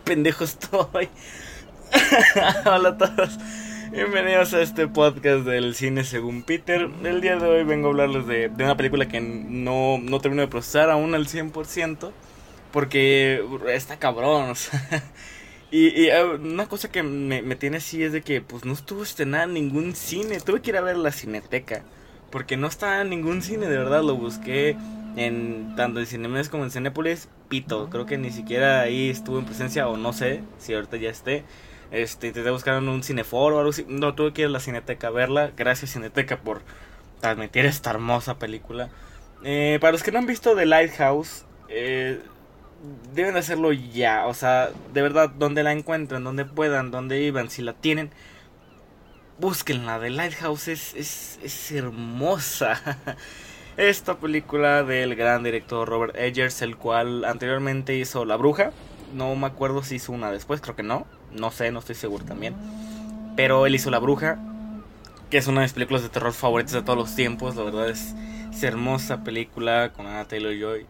pendejo estoy. Hola a todos. Bienvenidos a este podcast del cine según Peter. El día de hoy vengo a hablarles de una película que no termino de procesar aún al 100%. Porque está cabrón, o sea. Y una cosa que me tiene así es de que pues no estuvo estrenada en ningún cine. Tuve que ir a ver la Cineteca, porque no está en ningún cine, de verdad. Lo busqué en tanto en Cinemex como en Cinépolis. Pito, creo que ni siquiera ahí estuvo en presencia, o no sé si ahorita ya esté. Intenté buscar en un cineforo o algo así. No, tuve que ir a la Cineteca a verla. Gracias, Cineteca, por transmitir esta hermosa película. Para los que no han visto The Lighthouse, deben hacerlo ya. O sea, de verdad, donde la encuentren, donde puedan, donde iban, si la tienen, búsquenla. The Lighthouse es hermosa. Esta película del gran director Robert Eggers, el cual anteriormente hizo La Bruja. No me acuerdo si hizo una después, creo que no. No sé, no estoy seguro también. Pero él hizo La Bruja, que es una de mis películas de terror favoritas de todos los tiempos. La verdad es hermosa película con Anna Taylor-Joy.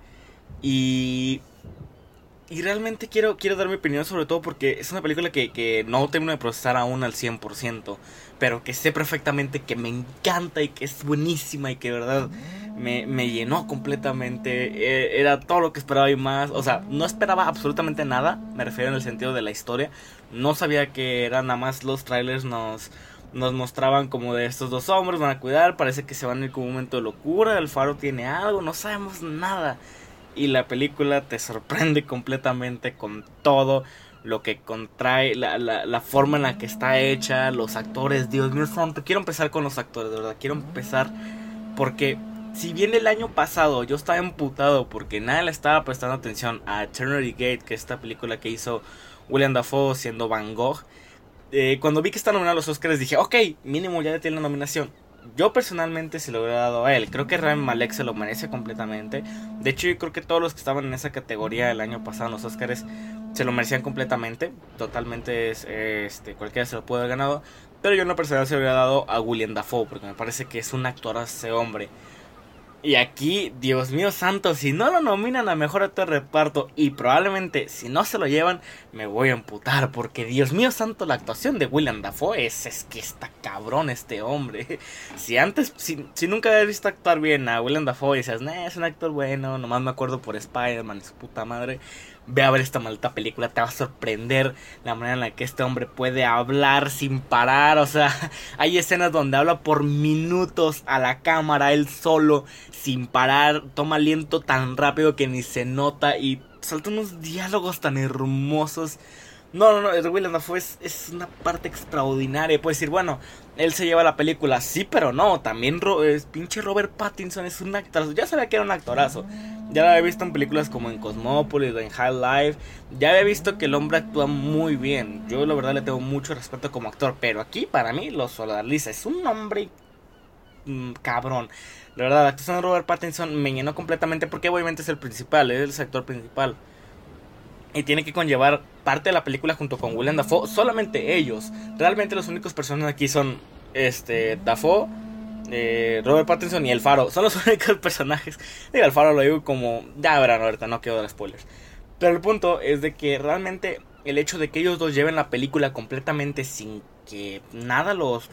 Y realmente quiero dar mi opinión, sobre todo porque es una película que no termino de procesar aún al 100%, pero que sé perfectamente que me encanta y que es buenísima y que de verdad me llenó completamente. Era todo lo que esperaba y más. O sea, no esperaba absolutamente nada, me refiero en el sentido de la historia. No sabía que eran nada más los trailers nos mostraban como de estos dos hombres van a cuidar, parece que se van a ir con un momento de locura, el faro tiene algo, no sabemos nada. Y la película te sorprende completamente con todo lo que contrae, la forma en la que está hecha, los actores, Dios mío santo. Quiero empezar con los actores, de verdad, quiero empezar porque si bien el año pasado yo estaba emputado porque nadie le estaba prestando atención a Eternity Gate, que es esta película que hizo William Dafoe siendo Van Gogh, cuando vi que está nominado a los Oscars dije, ok, mínimo ya tiene la nominación. Yo personalmente se lo hubiera dado a él. Creo que Rami Malek se lo merece completamente. De hecho, yo creo que todos los que estaban en esa categoría el año pasado en los Oscars se lo merecían completamente. Totalmente, cualquiera se lo puede haber ganado. Pero yo en lo personal se lo hubiera dado a William Dafoe, porque me parece que es un actor ese hombre. Y aquí, Dios mío santo, si no lo nominan a mejor actor de reparto, y probablemente si no se lo llevan, me voy a emputar, porque Dios mío santo, la actuación de William Dafoe es que está cabrón este hombre. Si nunca habías visto actuar bien a William Dafoe y dices, nah, es un actor bueno, nomás me acuerdo por Spider-Man y su puta madre, ve a ver esta maldita película, te va a sorprender la manera en la que este hombre puede hablar sin parar. O sea, hay escenas donde habla por minutos a la cámara, él solo, sin parar, toma aliento tan rápido que ni se nota y salta unos diálogos tan hermosos. No, el Willem Dafoe es una parte extraordinaria. Puedes decir, bueno, él se lleva la película, sí, pero no, también pinche Robert Pattinson es un actorazo. Ya sabía que era un actorazo, ya lo había visto en películas como en Cosmópolis, en High Life. Ya había visto que el hombre actúa muy bien. Yo la verdad le tengo mucho respeto como actor, pero aquí para mí lo solidariza. Es un hombre cabrón. La verdad, la actuación de Robert Pattinson me llenó completamente, porque obviamente es el principal, es el actor principal. Y tiene que conllevar parte de la película junto con Willem Dafoe. Solamente ellos. Realmente los únicos personajes aquí son Dafoe, Robert Pattinson y el Faro. Son los únicos personajes. Digo, el Faro lo digo como, ya verán ahorita, no quiero dar spoilers. Pero el punto es de que realmente el hecho de que ellos dos lleven la película completamente sin que nada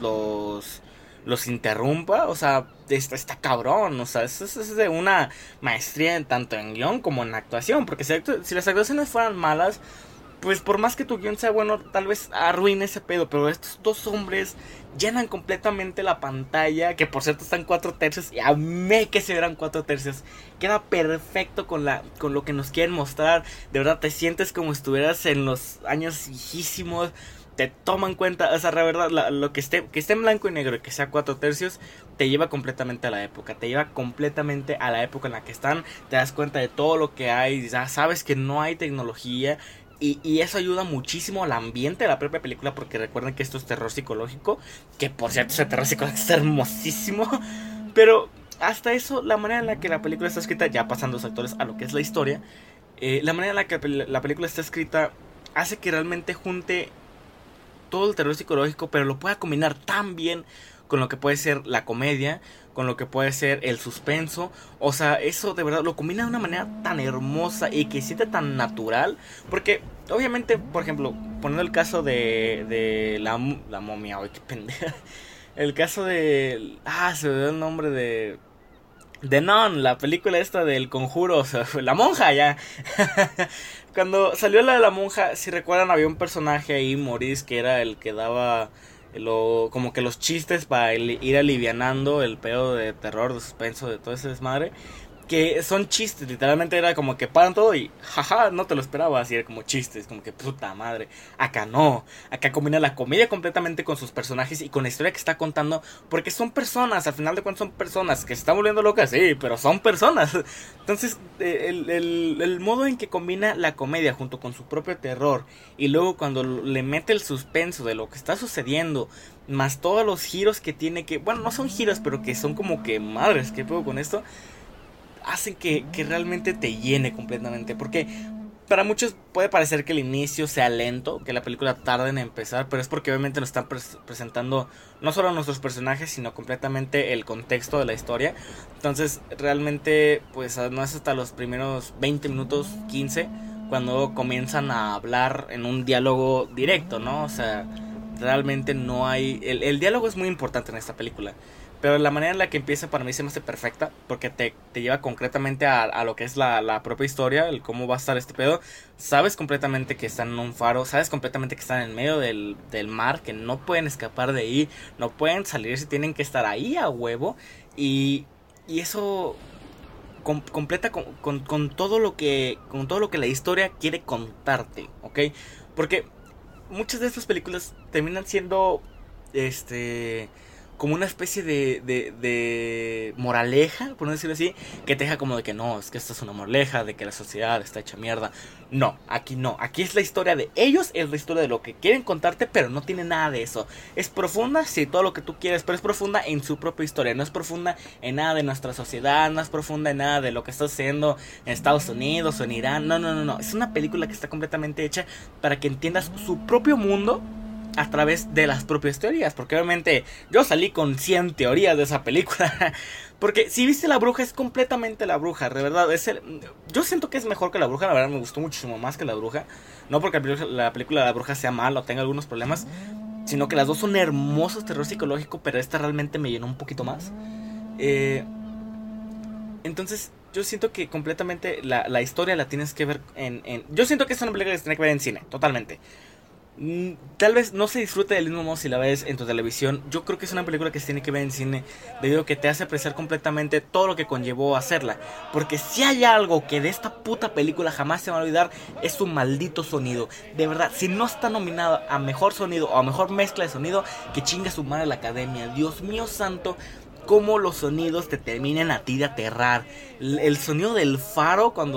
los interrumpa, o sea, está cabrón. O sea, eso es de una maestría tanto en guión como en actuación. Porque si las actuaciones fueran malas, pues por más que tu guión sea bueno, tal vez arruine ese pedo. Pero estos dos hombres llenan completamente la pantalla, que por cierto están 4/3, y amé que se vieran 4/3. Queda perfecto con lo que nos quieren mostrar. De verdad te sientes como estuvieras en los años viejísimos. Te toma en cuenta, o sea, la verdad, lo que esté en blanco y negro y que sea 4/3, te lleva completamente a la época. Te lleva completamente a la época en la que están. Te das cuenta de todo lo que hay. Ya sabes que no hay tecnología. Y eso ayuda muchísimo al ambiente de la propia película, porque recuerden que esto es terror psicológico. Que por cierto, ese terror psicológico es hermosísimo. Pero hasta eso, la manera en la que la película está escrita, ya pasando los actores a lo que es la historia, la manera en la que la película está escrita hace que realmente junte todo el terror psicológico, pero lo pueda combinar tan bien con lo que puede ser la comedia, con lo que puede ser el suspenso. O sea, eso de verdad lo combina de una manera tan hermosa y que siente tan natural. Porque, obviamente, por ejemplo, poniendo el caso de la momia, ay, qué pendeja. El caso de... se me dio el nombre de... The Nun, la película esta del conjuro, o sea, la monja ya. Cuando salió la de la monja, si recuerdan, había un personaje ahí, Maurice, que era el que daba como que los chistes para ir alivianando el pedo de terror, de suspenso, de todo ese desmadre. Que son chistes, literalmente era como que paran todo y jaja, no te lo esperabas, y era como chistes, como que puta madre. Acá no, acá combina la comedia completamente con sus personajes y con la historia que está contando, porque son personas, al final de cuentas son personas que se están volviendo locas, sí, pero son personas. Entonces, el modo en que combina la comedia junto con su propio terror, y luego cuando le mete el suspenso de lo que está sucediendo, más todos los giros que tiene, que, bueno, no son giros, pero que son como que, madres, ¿qué puedo con esto? Hacen que realmente te llene completamente. Porque para muchos puede parecer que el inicio sea lento, que la película tarde en empezar, pero es porque obviamente nos están presentando no solo a nuestros personajes, sino completamente el contexto de la historia. Entonces realmente pues no es hasta los primeros 20 minutos, 15, cuando comienzan a hablar en un diálogo directo, ¿no? O sea, realmente no hay... El diálogo es muy importante en esta película. Pero la manera en la que empieza para mí se me hace perfecta, porque te lleva concretamente a lo que es la propia historia, el cómo va a estar este pedo. Sabes completamente que están en un faro, sabes completamente que están en medio del mar, que no pueden escapar de ahí, no pueden salir, si tienen que estar ahí a huevo. Y eso completa con todo lo que la historia quiere contarte, ¿ok? Porque muchas de estas películas terminan siendo como una especie de moraleja, por no decirlo así, que te deja como de que no, es que esta es una moraleja, de que la sociedad está hecha mierda. No, aquí es la historia de ellos, es la historia de lo que quieren contarte, pero no tiene nada de eso. Es profunda, sí, todo lo que tú quieres, pero es profunda en su propia historia, no es profunda en nada de nuestra sociedad, no es profunda en nada de lo que está sucediendo en Estados Unidos o en Irán, no, es una película que está completamente hecha para que entiendas su propio mundo a través de las propias teorías, porque obviamente yo salí con 100 teorías de esa película. Porque si viste La Bruja, es completamente La Bruja, de verdad. Yo siento que es mejor que La Bruja, la verdad me gustó muchísimo más que La Bruja. No porque la película de La Bruja sea mala o tenga algunos problemas, sino que las dos son hermosos, terror psicológico, pero esta realmente me llenó un poquito más. Entonces yo siento que completamente la historia la tienes que ver yo siento que es una película que se tiene que ver en cine, totalmente. Tal vez no se disfrute del mismo modo si la ves en tu televisión. Yo creo que es una película que se tiene que ver en cine, debido a que te hace apreciar completamente todo lo que conllevó a hacerla. Porque si hay algo que de esta puta película jamás se va a olvidar, es su maldito sonido. De verdad, si no está nominado a mejor sonido o a mejor mezcla de sonido, que chinga su madre la academia. Dios mío santo, cómo los sonidos te terminan a ti de aterrar. El sonido del faro cuando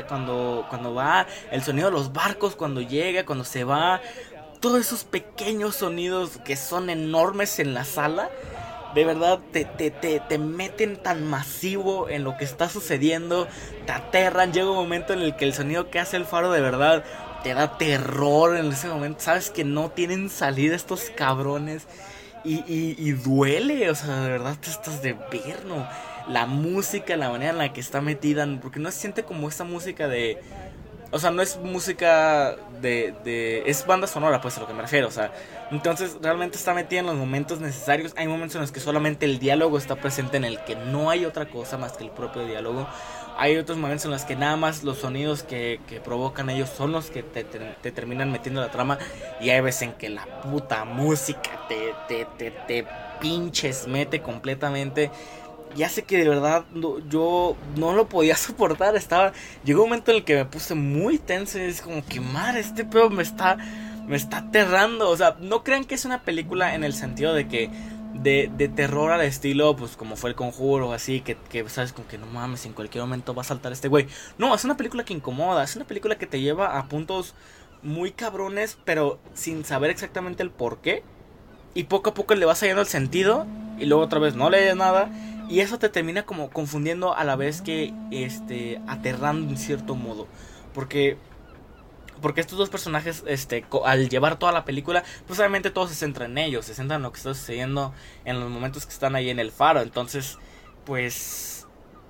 va, el sonido de los barcos cuando llega, cuando se va, todos esos pequeños sonidos que son enormes en la sala, de verdad te meten tan masivo en lo que está sucediendo, te aterran. Llega un momento en el que el sonido que hace el faro de verdad te da terror. En ese momento sabes que no tienen salida estos cabrones. Y duele, o sea, de verdad te estás de verno. La música, la manera en la que está metida, porque no se siente como esta música de... O sea, no es música es banda sonora, pues a lo que me refiero, o sea. Entonces realmente está metida en los momentos necesarios. Hay momentos en los que solamente el diálogo está presente, en el que no hay otra cosa más que el propio diálogo. Hay otros momentos en los que nada más los sonidos que provocan ellos son los que te terminan metiendo la trama. Y hay veces en que la puta música te pinches mete completamente. Y hace que de verdad yo no lo podía soportar. Llegó un momento en el que me puse muy tenso. Y es como que madre, este pedo me está aterrando. O sea, no crean que es una película en el sentido de que de terror al estilo, pues como fue El Conjuro, así, que sabes, como que no mames, en cualquier momento va a saltar este güey. No, es una película que incomoda, es una película que te lleva a puntos muy cabrones, pero sin saber exactamente el por qué. Y poco a poco le vas hallando el sentido, y luego otra vez no lees nada, y eso te termina como confundiendo a la vez que aterrando en cierto modo. Porque porque estos dos personajes, al llevar toda la película, pues obviamente todo se centra en ellos, se centra en lo que está sucediendo en los momentos que están ahí en el faro. Entonces, pues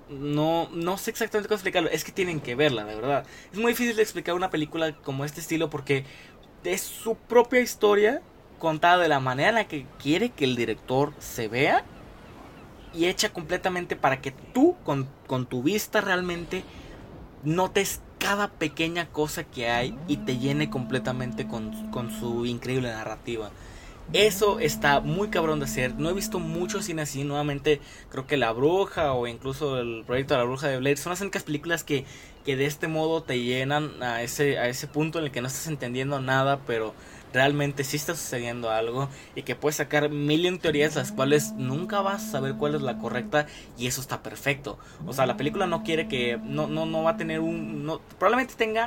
no sé exactamente cómo explicarlo. Es que tienen que verla, de verdad. Es muy difícil de explicar una película como este estilo porque es su propia historia contada de la manera en la que quiere que el director se vea y hecha completamente para que tú con tu vista realmente notes cada pequeña cosa que hay y te llene completamente con su increíble narrativa. Eso está muy cabrón de hacer. No he visto mucho cine así. Nuevamente, creo que La Bruja o incluso el proyecto de La Bruja de Blair son las únicas películas que de este modo te llenan a ese punto en el que no estás entendiendo nada, pero realmente sí está sucediendo algo y que puedes sacar mil en teorías las cuales nunca vas a saber cuál es la correcta, y eso está perfecto. O sea, la película no quiere que no va a tener probablemente tenga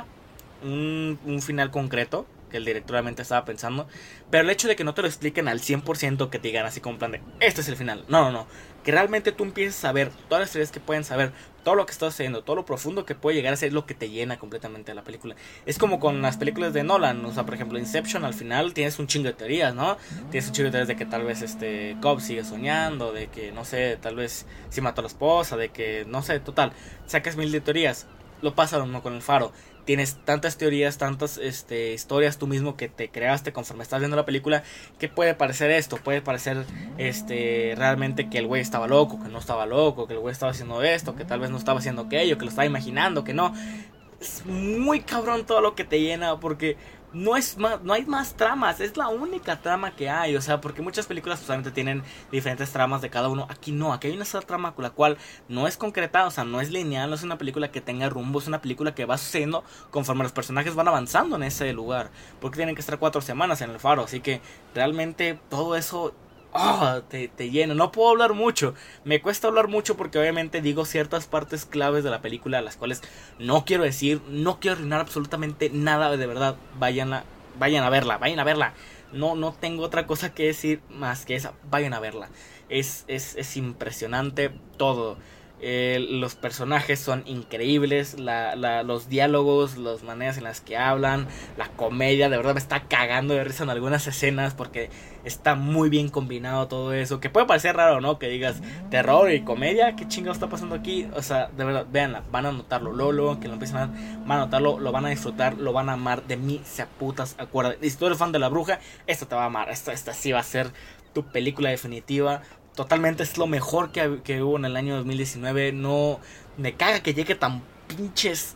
un final concreto que el director realmente estaba pensando, pero el hecho de que no te lo expliquen al 100%, que te digan así como en plan de este es el final, no, que realmente tú empieces a saber todas las teorías que pueden saber, todo lo que está sucediendo, todo lo profundo que puede llegar a ser, lo que te llena completamente de la película. Es como con las películas de Nolan, o sea, por ejemplo, Inception, al final tienes un chingo de teorías, ¿no? Tienes un chingo de teorías de que tal vez Cobb sigue soñando, de que, no sé, tal vez sí mató a la esposa, de que, no sé, total, sacas mil de teorías. Lo pasa lo mismo con el faro. Tienes tantas teorías, tantas historias tú mismo que te creaste conforme estás viendo la película, que puede parecer esto, puede parecer realmente que el güey estaba loco, que no estaba loco, que el güey estaba haciendo esto, que tal vez no estaba haciendo aquello, que lo estaba imaginando, que no. Es muy cabrón todo lo que te llena, porque no hay más tramas, es la única trama que hay. O sea, porque muchas películas solamente tienen diferentes tramas de cada uno. Aquí no, aquí hay una sola trama con la cual no es concretada, o sea, no es lineal, no es una película que tenga rumbo, es una película que va sucediendo conforme los personajes van avanzando en ese lugar, porque tienen que estar 4 semanas en el faro. Así que realmente todo eso te lleno. No puedo hablar mucho. Me cuesta hablar mucho porque obviamente digo ciertas partes claves de la película, las cuales no quiero decir. No quiero arruinar absolutamente nada. De verdad, vayan a verla. No tengo otra cosa que decir más que esa. Vayan a verla. Es impresionante todo. Los personajes son increíbles, los diálogos, las maneras en las que hablan, la comedia, de verdad me está cagando de risa en algunas escenas porque está muy bien combinado todo eso, que puede parecer raro, ¿no? Que digas terror y comedia, ¿qué chingados está pasando aquí? O sea, de verdad, véanla, van a notarlo, luego que lo empiecen a ver, van a notarlo, lo van a disfrutar, lo van a amar, de mí se putas acuerdan. Y si tú eres fan de La Bruja, esta te va a amar, esta sí va a ser tu película definitiva. Totalmente es lo mejor que hubo en el año 2019. No me caga que llegue tan pinches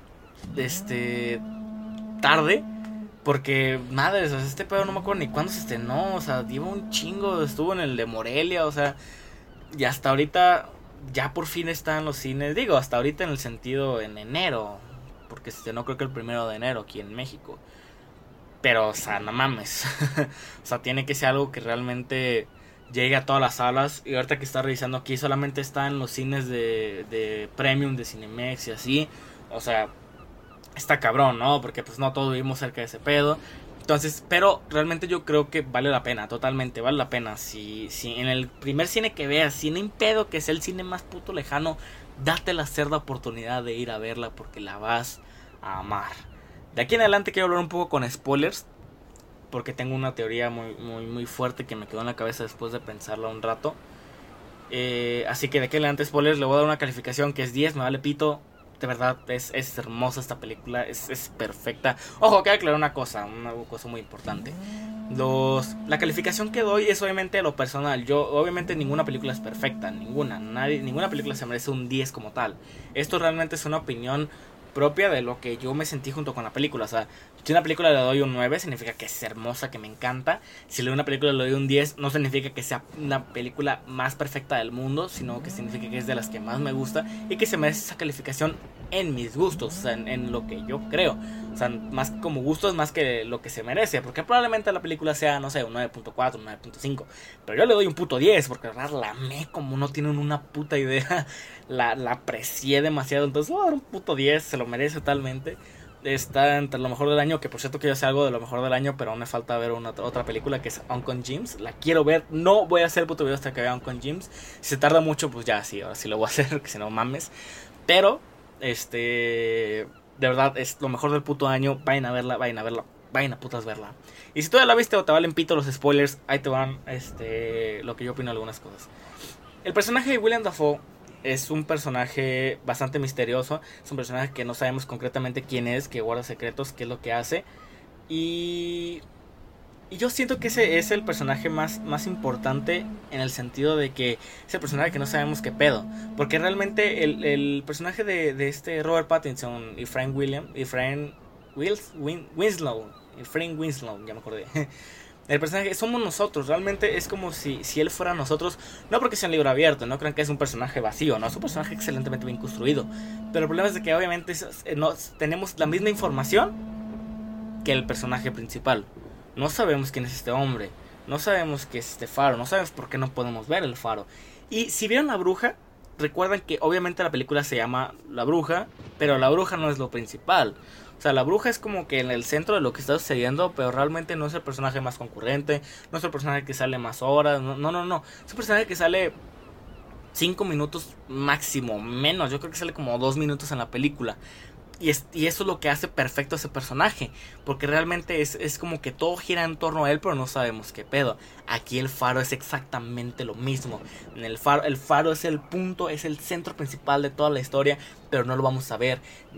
tarde, porque madre, o sea, este pedo no me acuerdo ni cuándo se estrenó. O sea, lleva un chingo, estuvo en el de Morelia, o sea, y hasta ahorita ya por fin está en los cines. Digo, hasta ahorita en el sentido en enero, porque se estrenó creo que el 1 de enero aquí en México. Pero, o sea, no mames. O sea, tiene que ser algo que realmente llegue a todas las salas. Y ahorita que está revisando aquí, solamente está en los cines de Premium, de Cinemex y así. O sea, está cabrón, ¿no? Porque pues no todos vivimos cerca de ese pedo. Entonces, pero realmente yo creo que vale la pena, totalmente, vale la pena. Si en el primer cine que veas, si no hay pedo que sea el cine más puto lejano, date la cerda oportunidad de ir a verla porque la vas a amar. De aquí en adelante quiero hablar un poco con spoilers, porque tengo una teoría muy fuerte que me quedó en la cabeza después de pensarla un rato. Así que de aquí en adelante, spoilers, le voy a dar una calificación que es 10, me vale pito. De verdad, es hermosa esta película, es perfecta. Ojo, quiero aclarar una cosa muy importante. La calificación que doy es obviamente lo personal. Obviamente ninguna película es perfecta, ninguna película se merece un 10 como tal. Esto realmente es una opinión propia de lo que yo me sentí junto con la película. O sea, si una película le doy un 9 significa que es hermosa, que me encanta. Si le doy una película le doy un 10, no significa que sea una película más perfecta del mundo, sino que significa que es de las que más me gusta y que se merece esa calificación en mis gustos, o sea, en lo que yo creo. O sea, más como gustos, más que lo que se merece, porque probablemente la película sea, no sé, un 9.4, un 9.5, pero yo le doy un puto 10, porque la verdad la amé como no tienen una puta idea. La aprecié demasiado, entonces voy a dar un puto 10, se lo merece totalmente. Está entre lo mejor del año, que por cierto que yo sé algo de lo mejor del año, pero aún me falta ver otra película que es Uncut Gems. La quiero ver, no voy a hacer el puto video hasta que vea Uncut Gems. Si se tarda mucho, pues ya sí, ahora sí lo voy a hacer, que si no mames. Pero De verdad, es lo mejor del puto año. Vayan a verla, vayan a verla, vayan a putas verla. Y si todavía la viste o te valen pito los spoilers, ahí te van lo que yo opino de algunas cosas. El personaje de William Dafoe es un personaje bastante misterioso. Es un personaje que no sabemos concretamente quién es, que guarda secretos, qué es lo que hace. Y yo siento que ese es el personaje más importante en el sentido de que es el personaje que no sabemos qué pedo. Porque realmente el personaje de este Robert Pattinson y Frank Winslow, ya me acordé. El personaje somos nosotros, realmente es como si él fuera nosotros. No porque sea un libro abierto, no crean que es un personaje vacío, no, es un personaje excelentemente bien construido. Pero el problema es de que obviamente no tenemos la misma información que el personaje principal. No sabemos quién es este hombre, no sabemos qué es este faro, no sabemos por qué no podemos ver el faro. Y si vieron La Bruja, recuerdan que obviamente la película se llama La Bruja, pero la bruja no es lo principal. O sea, la bruja es como que en el centro de lo que está sucediendo, pero realmente no es el personaje más concurrente, no es el personaje que sale más horas, no. Es un personaje que sale 5 minutos máximo, menos, yo creo que sale como 2 minutos en la película. Y eso es lo que hace perfecto a ese personaje. Porque realmente es como que todo gira en torno a él, pero no sabemos qué pedo. Aquí el faro es exactamente lo mismo. El faro es el punto, es el centro principal de toda la historia, pero no lo vamos a ver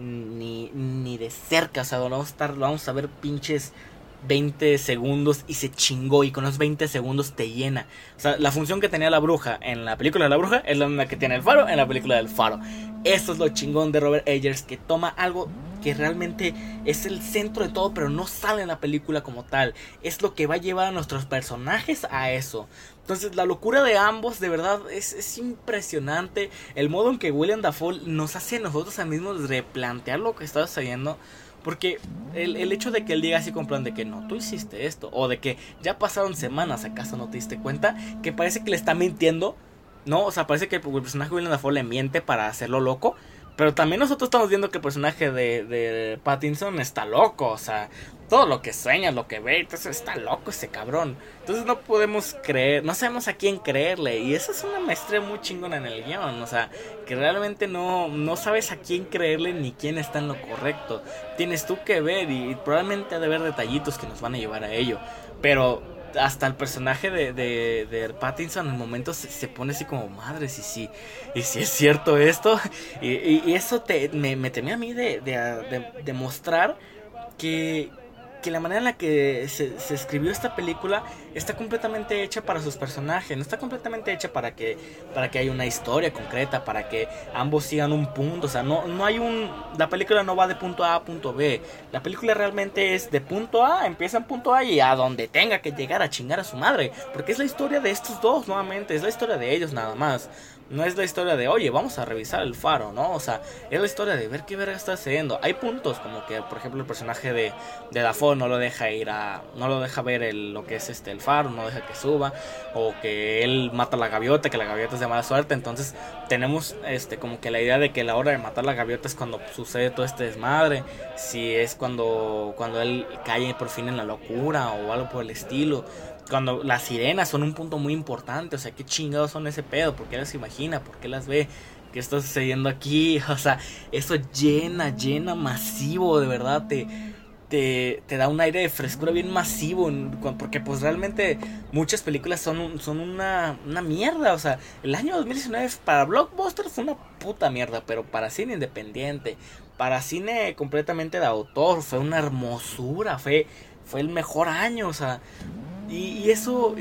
ni de cerca. O sea, lo vamos a ver pinches 20 segundos y se chingó, y con esos 20 segundos te llena. O sea, la función que tenía la bruja en la película de la bruja es la misma que tiene el faro en la película del faro. Eso es lo chingón de Robert Eggers, que toma algo que realmente es el centro de todo, pero no sale en la película como tal. Es lo que va a llevar a nuestros personajes a eso. Entonces la locura de ambos de verdad es impresionante. El modo en que William Dafoe nos hace a nosotros mismos replantear lo que está sucediendo. Porque el hecho de que él diga así con plan de que no, tú hiciste esto, o de que ya pasaron semanas, ¿acaso no te diste cuenta? Que parece que le está mintiendo, ¿no? O sea, parece que el personaje de William Dafoe le miente para hacerlo loco. Pero también nosotros estamos viendo que el personaje de Pattinson está loco. O sea, todo lo que sueña, lo que ve, entonces está loco ese cabrón. Entonces no podemos creer, no sabemos a quién creerle. Y eso es una maestría muy chingona en el guión. O sea, que realmente no sabes a quién creerle ni quién está en lo correcto. Tienes tú que ver, y probablemente ha de haber detallitos que nos van a llevar a ello. Pero hasta el personaje de Pattinson en momentos se pone así como, madre, si es cierto esto. Y eso me temía a mí de mostrar que la manera en la que se escribió esta película está completamente hecha para sus personajes, no está completamente hecha para que haya una historia concreta, para que ambos sigan un punto. O sea, no hay la película no va de punto A a punto B. La película realmente es de punto A, empieza en punto A y a donde tenga que llegar a chingar a su madre, porque es la historia de estos dos nuevamente, es la historia de ellos nada más. No es la historia de, oye, vamos a revisar el faro, ¿no? O sea, es la historia de ver qué verga está sucediendo. Hay puntos como que, por ejemplo, el personaje de Dafoe no lo deja ver lo que es el faro, no deja que suba, o que él mata a la gaviota, que la gaviota es de mala suerte. Entonces tenemos como que la idea de que la hora de matar la gaviota es cuando sucede todo este desmadre, si es cuando él cae por fin en la locura o algo por el estilo. Cuando las sirenas son un punto muy importante, o sea, qué chingados son ese pedo, por qué las imagina, por qué las ve, qué está sucediendo aquí. O sea, eso llena masivo, de verdad, te da un aire de frescura bien masivo, porque pues realmente muchas películas son una mierda. O sea, el año 2019 para blockbuster fue una puta mierda, pero para cine independiente, para cine completamente de autor, fue una hermosura, fue el mejor año. O sea, y eso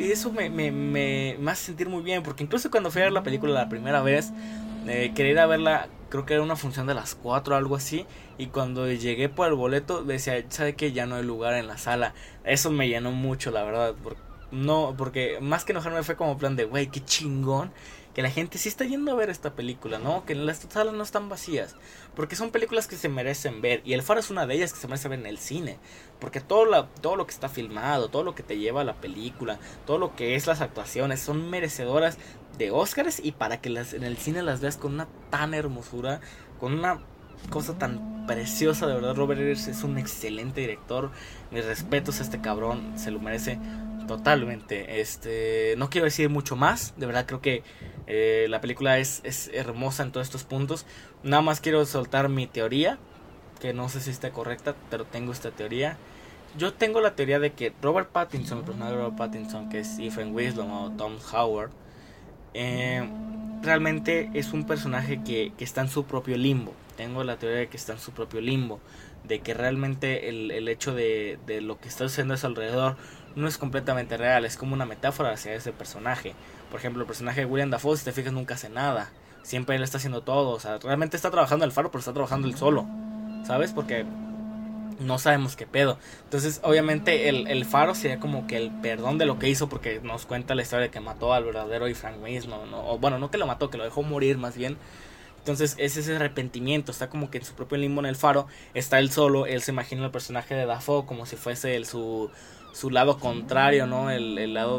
me hace sentir muy bien, porque incluso cuando fui a ver la película la primera vez, quería ir a verla, creo que era una función de las 4 o algo así, y cuando llegué por el boleto decía, ¿sabe qué? Ya no hay lugar en la sala. Eso me llenó mucho, la verdad, porque más que enojarme fue como plan de, güey, qué chingón que la gente sí está yendo a ver esta película, ¿no? Que las salas no están vacías, porque son películas que se merecen ver, y El Faro es una de ellas que se merece ver en el cine, porque todo lo que está filmado, todo lo que te lleva a la película, todo lo que es las actuaciones, son merecedoras de Óscares, y para que en el cine las veas con una tan hermosura, con una cosa tan preciosa. De verdad, Robert Eggers es un excelente director. Mis respetos a este cabrón, se lo merece totalmente. No quiero decir mucho más, de verdad creo que la película es hermosa en todos estos puntos. Nada más quiero soltar mi teoría, que no sé si está correcta, pero tengo esta teoría. Yo tengo la teoría de que Robert Pattinson, el personaje de Robert Pattinson, que es Stephen Wisdom o Tom Howard, eh, realmente es un personaje que está en su propio limbo. Tengo la teoría de que está en su propio limbo, de que realmente el hecho de lo que está sucediendo a su alrededor no es completamente real, es como una metáfora hacia ese personaje. Por ejemplo, el personaje de William Dafoe, si te fijas, nunca hace nada. Siempre él está haciendo todo, o sea, realmente está trabajando el faro, pero está trabajando él solo, ¿sabes? Porque no sabemos qué pedo. Entonces, obviamente, el faro sería como que el perdón de lo que hizo, porque nos cuenta la historia de que mató al verdadero y Frank mismo, ¿no? O bueno, no que lo mató, que lo dejó morir más bien. Entonces, es ese arrepentimiento, está como que en su propio limbo en el faro, está él solo, él se imagina el personaje de Dafoe como si fuese su lado contrario, ¿no? El lado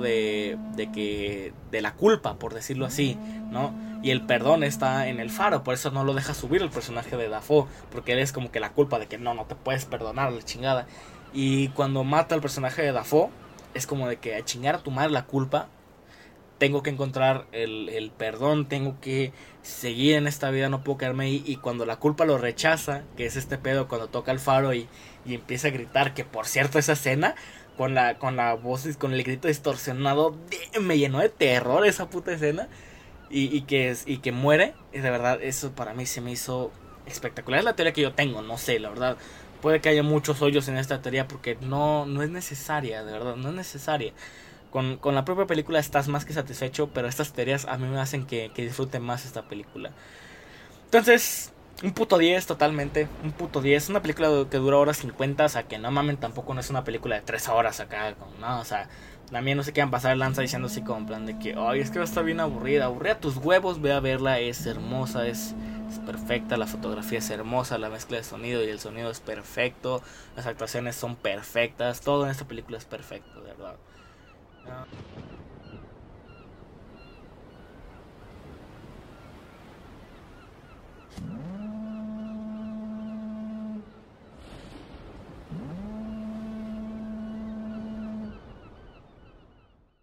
de la culpa, por decirlo así, ¿no? Y el perdón está en el faro, por eso no lo deja subir el personaje de Dafoe, porque él es como que la culpa de que no te puedes perdonar, la chingada. Y cuando mata al personaje de Dafoe, es como de que a chingar a tu madre la culpa, tengo que encontrar el perdón, tengo que seguir en esta vida, no puedo quedarme ahí. Y cuando la culpa lo rechaza, que es este pedo cuando toca el faro y empieza a gritar, que por cierto esa escena con la voz, con el grito distorsionado, me llenó de terror esa puta escena. Y que muere, y de verdad eso para mí se me hizo espectacular. Es la teoría que yo tengo, no sé, la verdad. Puede que haya muchos hoyos en esta teoría porque no es necesaria, de verdad, no es necesaria. Con la propia película estás más que satisfecho, pero estas teorías a mí me hacen que disfrute más esta película. Entonces, un puto 10 totalmente, un puto 10. Es una película que dura horas 50, o sea, que no mamen, tampoco no es una película de 3 horas acá, no, o sea, también no se quieran pasar el lanza diciendo así como en plan de que, ay, es que va a estar bien aburrida, aburrida tus huevos, ve a verla, es hermosa, es perfecta, la fotografía es hermosa, la mezcla de sonido y el sonido es perfecto, las actuaciones son perfectas, todo en esta película es perfecto, de verdad.